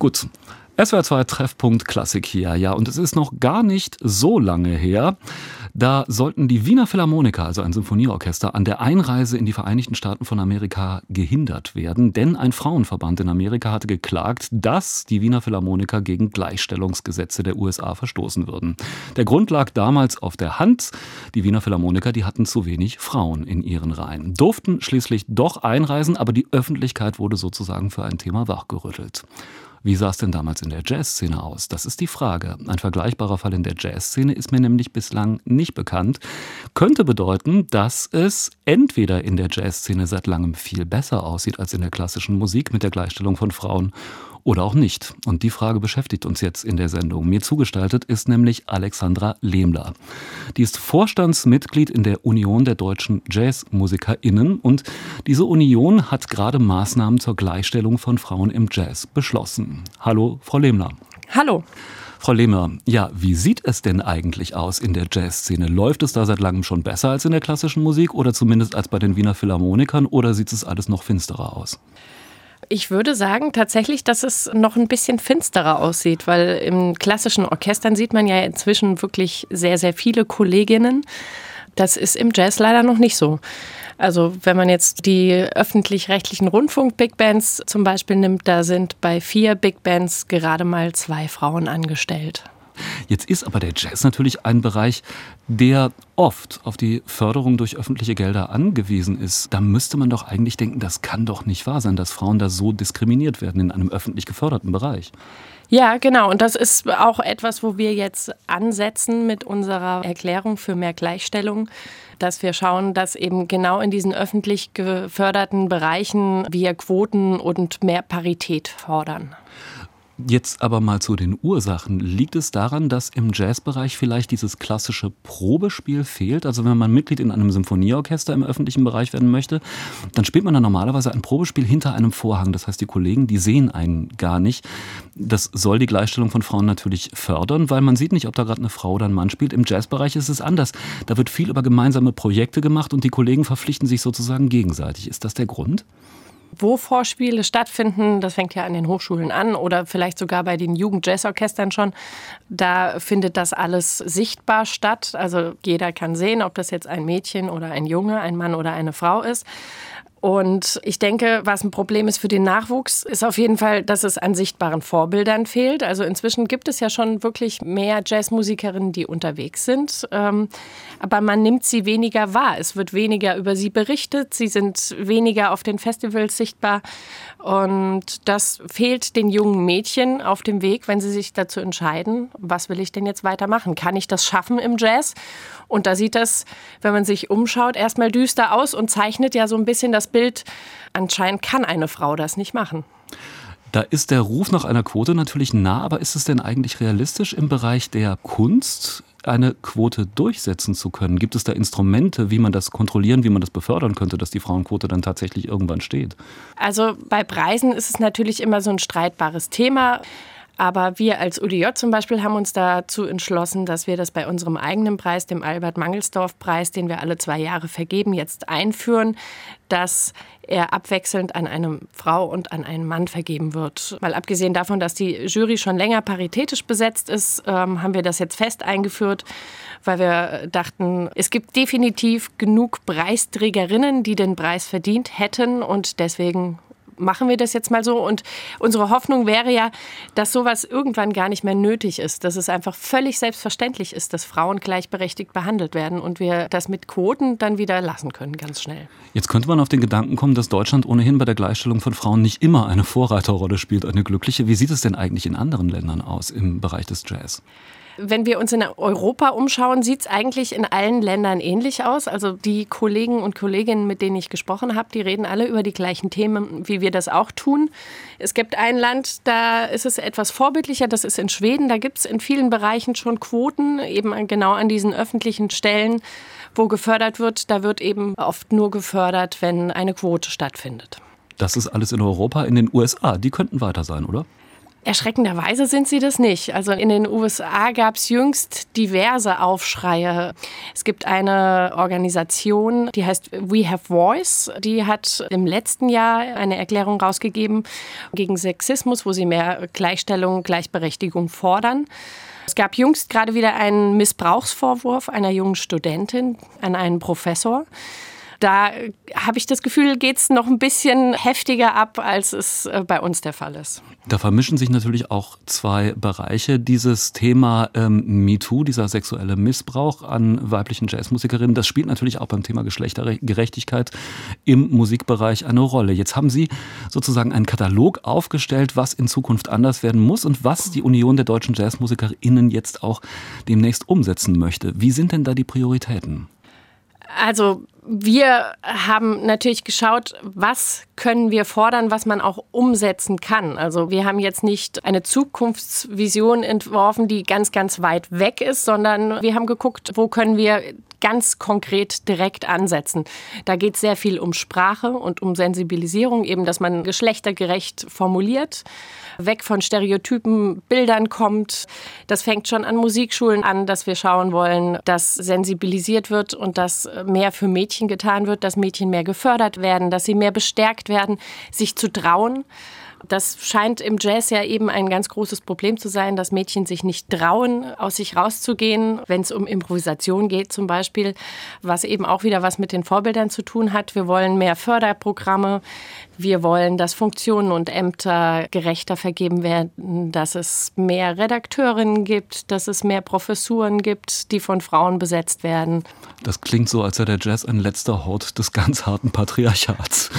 Gut. SWR 2 Treffpunkt Klassik hier. Ja, und es ist noch gar nicht so lange her. Da sollten die Wiener Philharmoniker, also ein Symphonieorchester, an der Einreise in die Vereinigten Staaten von Amerika gehindert werden. Denn ein Frauenverband in Amerika hatte geklagt, dass die Wiener Philharmoniker gegen Gleichstellungsgesetze der USA verstoßen würden. Der Grund lag damals auf der Hand. Die Wiener Philharmoniker, die hatten zu wenig Frauen in ihren Reihen. Durften schließlich doch einreisen, aber die Öffentlichkeit wurde sozusagen für ein Thema wachgerüttelt. Wie sah es denn damals in der Jazzszene aus? Das ist die Frage. Ein vergleichbarer Fall in der Jazzszene ist mir nämlich bislang nicht bekannt. Könnte bedeuten, dass es entweder in der Jazzszene seit langem viel besser aussieht als in der klassischen Musik mit der Gleichstellung von Frauen oder auch nicht. Und die Frage beschäftigt uns jetzt in der Sendung. Mir zugestaltet ist nämlich Alexandra Lehmler. Die ist Vorstandsmitglied in der Union der deutschen JazzmusikerInnen und diese Union hat gerade Maßnahmen zur Gleichstellung von Frauen im Jazz beschlossen. Hallo, Frau Lehmler. Hallo. Frau Lehmler, ja, wie sieht es denn eigentlich aus in der Jazzszene? Läuft es da seit langem schon besser als in der klassischen Musik oder zumindest als bei den Wiener Philharmonikern oder sieht es alles noch finsterer aus? Ich würde sagen tatsächlich, dass es noch ein bisschen finsterer aussieht, weil in klassischen Orchestern sieht man ja inzwischen wirklich sehr, sehr viele Kolleginnen. Das ist im Jazz leider noch nicht so. Also wenn man jetzt die öffentlich-rechtlichen Rundfunk-Big-Bands zum Beispiel nimmt, da sind bei 4 Big-Bands gerade mal 2 Frauen angestellt. Jetzt ist aber der Jazz natürlich ein Bereich, der oft auf die Förderung durch öffentliche Gelder angewiesen ist. Da müsste man doch eigentlich denken, das kann doch nicht wahr sein, dass Frauen da so diskriminiert werden in einem öffentlich geförderten Bereich. Ja, genau. Und das ist auch etwas, wo wir jetzt ansetzen mit unserer Erklärung für mehr Gleichstellung, dass wir schauen, dass eben genau in diesen öffentlich geförderten Bereichen wir Quoten und mehr Parität fordern. Jetzt aber mal zu den Ursachen. Liegt es daran, dass im Jazzbereich vielleicht dieses klassische Probespiel fehlt? Also wenn man Mitglied in einem Symphonieorchester im öffentlichen Bereich werden möchte, dann spielt man dann normalerweise ein Probespiel hinter einem Vorhang. Das heißt, die Kollegen, die sehen einen gar nicht. Das soll die Gleichstellung von Frauen natürlich fördern, weil man sieht nicht, ob da gerade eine Frau oder ein Mann spielt. Im Jazzbereich ist es anders. Da wird viel über gemeinsame Projekte gemacht und die Kollegen verpflichten sich sozusagen gegenseitig. Ist das der Grund? Wo Vorspiele stattfinden, das fängt ja an den Hochschulen an oder vielleicht sogar bei den Jugend-Jazz-Orchestern schon, da findet das alles sichtbar statt. Also jeder kann sehen, ob das jetzt ein Mädchen oder ein Junge, ein Mann oder eine Frau ist. Und ich denke, was ein Problem ist für den Nachwuchs, ist auf jeden Fall, dass es an sichtbaren Vorbildern fehlt. Also inzwischen gibt es ja schon wirklich mehr Jazzmusikerinnen, die unterwegs sind. Aber man nimmt sie weniger wahr. Es wird weniger über sie berichtet. Sie sind weniger auf den Festivals sichtbar. Und das fehlt den jungen Mädchen auf dem Weg, wenn sie sich dazu entscheiden, was will ich denn jetzt weitermachen? Kann ich das schaffen im Jazz? Und da sieht das, wenn man sich umschaut, erstmal düster aus und zeichnet ja so ein bisschen das Bild, anscheinend kann eine Frau das nicht machen. Da ist der Ruf nach einer Quote natürlich nah, aber ist es denn eigentlich realistisch im Bereich der Kunst eine Quote durchsetzen zu können? Gibt es da Instrumente, wie man das kontrollieren, wie man das befördern könnte, dass die Frauenquote dann tatsächlich irgendwann steht? Also bei Preisen ist es natürlich immer so ein streitbares Thema. Aber wir als UDJ zum Beispiel haben uns dazu entschlossen, dass wir das bei unserem eigenen Preis, dem Albert-Mangelsdorff-Preis, den wir alle 2 Jahre vergeben, jetzt einführen, dass er abwechselnd an eine Frau und an einen Mann vergeben wird. Weil abgesehen davon, dass die Jury schon länger paritätisch besetzt ist, haben wir das jetzt fest eingeführt, weil wir dachten, es gibt definitiv genug Preisträgerinnen, die den Preis verdient hätten und deswegen machen wir das jetzt mal so. Und unsere Hoffnung wäre ja, dass sowas irgendwann gar nicht mehr nötig ist, dass es einfach völlig selbstverständlich ist, dass Frauen gleichberechtigt behandelt werden und wir das mit Quoten dann wieder lassen können, ganz schnell. Jetzt könnte man auf den Gedanken kommen, dass Deutschland ohnehin bei der Gleichstellung von Frauen nicht immer eine Vorreiterrolle spielt, eine glückliche. Wie sieht es denn eigentlich in anderen Ländern aus im Bereich des Jazz? Wenn wir uns in Europa umschauen, sieht es eigentlich in allen Ländern ähnlich aus. Also die Kollegen und Kolleginnen, mit denen ich gesprochen habe, die reden alle über die gleichen Themen, wie wir das auch tun. Es gibt ein Land, da ist es etwas vorbildlicher, das ist in Schweden. Da gibt es in vielen Bereichen schon Quoten, eben genau an diesen öffentlichen Stellen, wo gefördert wird. Da wird eben oft nur gefördert, wenn eine Quote stattfindet. Das ist alles in Europa, in den USA. Die könnten weiter sein, oder? Erschreckenderweise sind sie das nicht. Also in den USA gab es jüngst diverse Aufschreie. Es gibt eine Organisation, die heißt We Have Voice. Die hat im letzten Jahr eine Erklärung rausgegeben gegen Sexismus, wo sie mehr Gleichstellung, Gleichberechtigung fordern. Es gab jüngst gerade wieder einen Missbrauchsvorwurf einer jungen Studentin an einen Professor. Da habe ich das Gefühl, geht es noch ein bisschen heftiger ab, als es bei uns der Fall ist. Da vermischen sich natürlich auch zwei Bereiche. Dieses Thema MeToo, dieser sexuelle Missbrauch an weiblichen Jazzmusikerinnen, das spielt natürlich auch beim Thema Geschlechtergerechtigkeit im Musikbereich eine Rolle. Jetzt haben Sie sozusagen einen Katalog aufgestellt, was in Zukunft anders werden muss und was die Union der deutschen JazzmusikerInnen jetzt auch demnächst umsetzen möchte. Wie sind denn da die Prioritäten? Also wir haben natürlich geschaut, was können wir fordern, was man auch umsetzen kann. Also wir haben jetzt nicht eine Zukunftsvision entworfen, die ganz, ganz weit weg ist, sondern wir haben geguckt, wo können wir ganz konkret direkt ansetzen. Da geht es sehr viel um Sprache und um Sensibilisierung, eben, dass man geschlechtergerecht formuliert, weg von stereotypen Bildern kommt. Das fängt schon an Musikschulen an, dass wir schauen wollen, dass sensibilisiert wird und dass mehr für Mädchen getan wird, dass Mädchen mehr gefördert werden, dass sie mehr bestärkt werden, sich zu trauen. Das scheint im Jazz ja eben ein ganz großes Problem zu sein, dass Mädchen sich nicht trauen, aus sich rauszugehen, wenn es um Improvisation geht zum Beispiel, was eben auch wieder was mit den Vorbildern zu tun hat. Wir wollen mehr Förderprogramme, wir wollen, dass Funktionen und Ämter gerechter vergeben werden, dass es mehr Redakteurinnen gibt, dass es mehr Professuren gibt, die von Frauen besetzt werden. Das klingt so, als sei der Jazz ein letzter Hort des ganz harten Patriarchats.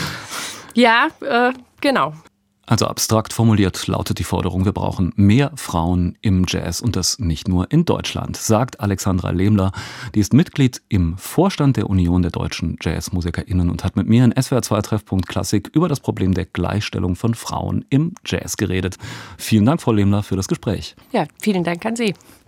Ja, genau. Also abstrakt formuliert lautet die Forderung, wir brauchen mehr Frauen im Jazz und das nicht nur in Deutschland, sagt Alexandra Lehmler. Die ist Mitglied im Vorstand der Union der deutschen JazzmusikerInnen und hat mit mir in SWR2 Treffpunkt Klassik über das Problem der Gleichstellung von Frauen im Jazz geredet. Vielen Dank, Frau Lehmler, für das Gespräch. Ja, vielen Dank an Sie.